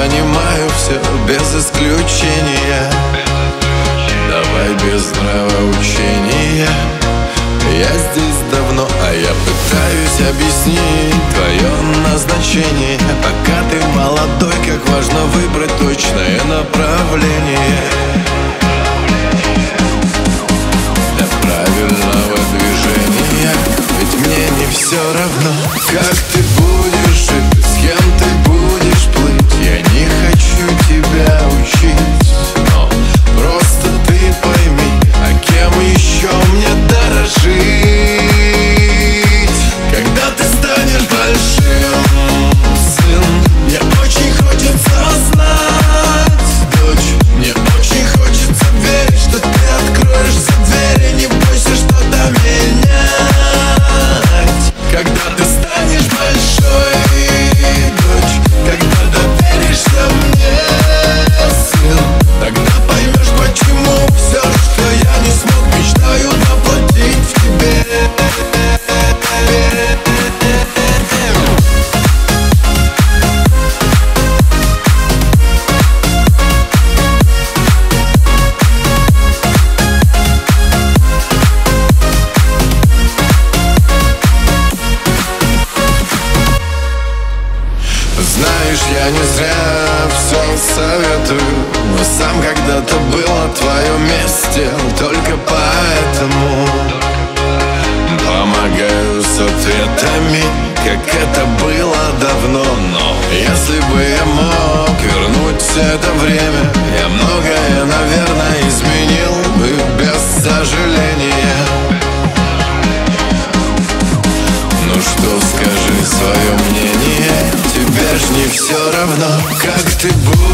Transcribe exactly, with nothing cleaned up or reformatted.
понимаю все без исключения. Давай без нравоучения. Я здесь давно, а я пытаюсь объяснить твое назначение. Пока ты молодой, как важно выбрать точное направление для правильного движения. Ведь мне не все равно, как ты будешь жить, с кем ты будешь плыть. Я не хочу тебя учить, но просто ты пойми, а кем еще мне дорожить, когда ты станешь большим, сын. Мне очень хочется знать, дочь. Мне очень хочется верить, что ты откроешься двери. Не бойся что-то менять, когда ты станешь большой, дочь. Когда доверишься мне, сын, тогда поймешь, почему все, что я не смог, мечтаю воплотить в тебе. Знаешь, я не зря все советую, но сам когда-то был на твоем месте. Только поэтому помогаю с ответами, как это было давно. Но если бы я мог вернуть это время, я многое, наверное, изменил бы без сожаления. Ну что, скажи свое мнение. Тебе ж не все равно, как ты будешь